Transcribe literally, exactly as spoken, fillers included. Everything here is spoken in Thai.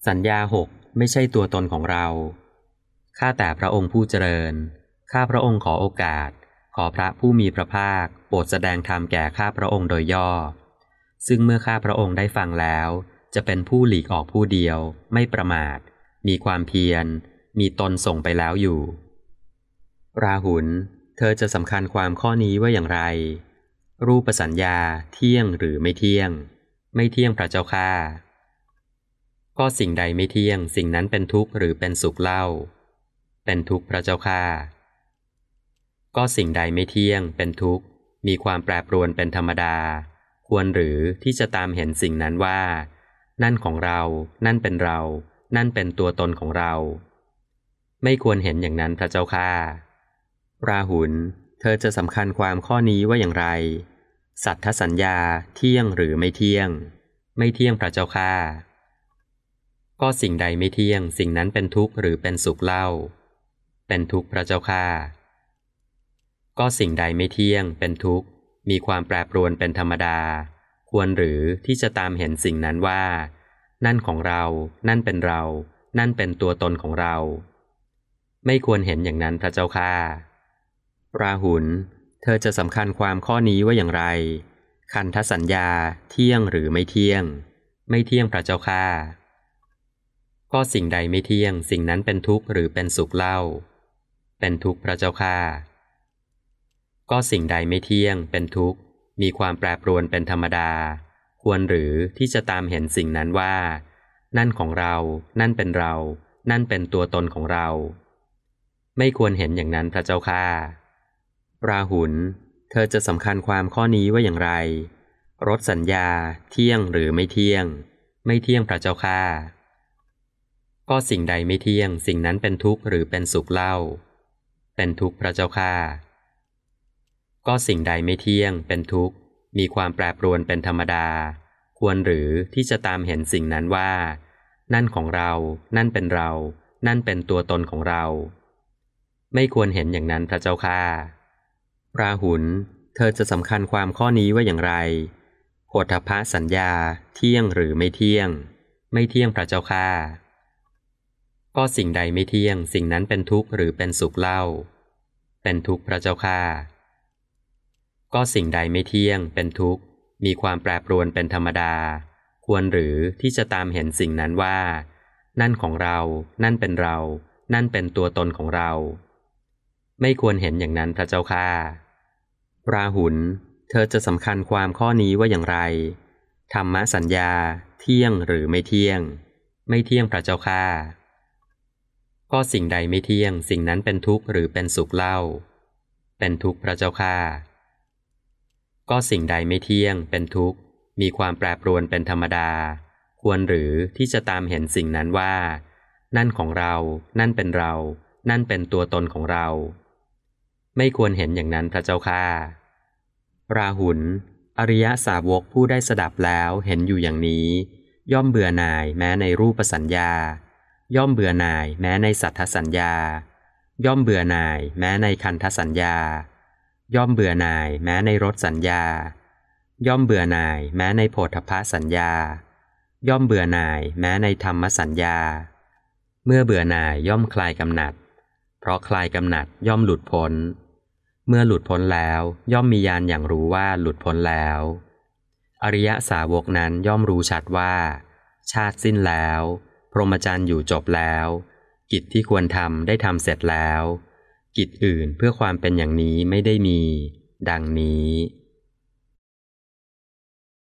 สัญญาหกไม่ใช่ตัวตนของเราข้าแต่พระองค์ผู้เจริญข้าพระองค์ขอโอกาสขอพระผู้มีพระภาคโปรดแสดงธรรมแก่ข้าพระองค์โดยย่อซึ่งเมื่อข้าพระองค์ได้ฟังแล้วจะเป็นผู้หลีกออกผู้เดียวไม่ประมาทมีความเพียรมีตนส่งไปแล้วอยู่ราหุลเธอจะสำคัญความข้อนี้ว่าอย่างไรรูปสัญญาเที่ยงหรือไม่เที่ยงไม่เที่ยงพระเจ้าข้าก็สิ่งใดไม่เที่ยงสิ่งนั้นเป็นทุกข์หรือเป็นสุขเล่าเป็นทุกข์พระเจ้าข้าก็สิ่งใดไม่เที่ยงเป็นทุกข์มีความแปรปรวนเป็นธรรมดาควรหรือที่จะตามเห็นสิ่งนั้นว่านั่นของเรานั่นเป็นเรานั่นเป็นตัวตนของเราไม่ควรเห็นอย่างนั้นพระเจ้าข้าราหุลเธอจะสำคัญความข้อนี้ว่าอย่างไรสัทธสัญญาเที่ยงหรือไม่เที่ยงไม่เที่ยงพระเจ้าข้าก็สิ่งใดไม่เที่ยงสิ่งนั้นเป็นทุกข์หรือเป็นสุขเล่าเป็นทุกข์พระเจ้าข้าก็สิ่งใดไม่เที่ยงเป็นทุกข์มีความแปรปรวนเป็นธรรมดาควรหรือที่จะตามเห็นสิ่งนั้นว่านั่นของเรานั่นเป็นเรานั่นเป็นตัวตนของเราไม่ควรเห็นอย่างนั้นพระเจ้าข้าราหุลเธอจะสำคัญความข้อนี้ว่าอย่างไรคันธสัญญาเที่ยงหรือไม่เที่ยงไม่เที่ยงพระเจ้าข้าก็สิ่งใดไม่เที่ยงสิ่งนั้นเป็นทุกข์หรือเป็นสุขเล่าเป็นทุกข์พระเจ้าข้าก็สิ่งใดไม่เที่ยงเป็นทุกข์มีความแปรปรวนเป็นธรรมดาควรหรือที่จะตามเห็นสิ่งนั้นว่านั่นของเรานั่นเป็นเรานั่นเป็นตัวตนของเราไม่ควรเห็นอย่างนั้นพระเจ้าข้าราหุลเธอจะสำคัญความข้อนี้ว่าอย่างไรรสสัญญาเที่ยงหรือไม่เที่ยงไม่เที่ยงพระเจ้าข้าก็สิ่งใดไม่เที่ยงสิ่งนั้นเป็นทุกข์หรือเป็นสุขเล่าเป็นทุกข์พระเจ้าข้าก็สิ่งใดไม่เที่ยงเป็นทุกข์มีความแปรปรวนเป็นธรรมดาควรหรือที่จะตามเห็นสิ่งนั้นว่านั่นของเรานั่นเป็นเรานั่นเป็นตัวตนของเราไม่ควรเห็นอย่างนั้นพระเจ้าข้าราหุลเธอจะสำคัญความข้อนี้ว่าอย่างไรโผฏฐัพพสัญญาเที่ยงหรือไม่เที่ยงไม่เที่ยงพระเจ้าข้าก็สิ่งใดไม่เที่ยงสิ่งนั้นเป็นทุกข์หรือเป็นสุขเล่าเป็นทุกข์พระเจ้าข้าก็สิ่งใดไม่เที่ยงเป็นทุกข์มีความแปรปรวนเป็นธรรมดาควรหรือที่จะตามเห็นสิ่งนั้นว่านั่นของเรานั่นเป็นเรานั่นเป็นตัวตนของเราไม่ควรเห็นอย่างนั้นพระเจ้าข้าราหุลเธอจะสำคัญความข้อนี้ว่าอย่างไรธรรมสัญญาเที่ยงหรือไม่เที่ยงไม่เที่ยงพระเจ้าข้าก็สิ่งใดไม่เที่ยงสิ่งนั้นเป็นทุกข์หรือเป็นสุขเล่าเป็นทุกข์พระเจ้าข้าก็สิ่งใดไม่เที่ยงเป็นทุกข์มีความแปรปรวนเป็นธรรมดาควรหรือที่จะตามเห็นสิ่งนั้นว่านั่นของเรานั่นเป็นเรานั่นเป็นตัวตนของเราไม่ควรเห็นอย่างนั้นพระเจ้าข้าราหุลอริยสาวกผู้ได้สดับแล้วเห็นอยู่อย่างนี้ย่อมเบื่อหน่ายแม้ในรูปสัญญาย่อมเบื่อหน่ายแม้ในสัทธสัญญาย่อมเบื่อหน่ายแม้ในคันธสัญญาย่อมเบื่อหน่ายแม้ในรสสัญญาย่อมเบื่อหน่ายแม้ในโผฏฐัพพสัญญาย่อมเบื่อหน่ายแม้ในธรรมสัญญาเมื่อเบื่อหน่ายย่อมคลายกำหนัดเพราะคลายกำหนัดย่อมหลุดพ้นเมื่อหลุดพ้นแล้วย่อมมีญาณอย่างรู้ว่าหลุดพ้นแล้วอริยสาวกนั้นย่อมรู้ชัดว่าชาติสิ้นแล้วพรหมจรรย์อยู่จบแล้วกิจที่ควรทำได้ทำเสร็จแล้วกิจอื่นเพื่อความเป็นอย่างนี้ไม่ได้มีดังนี้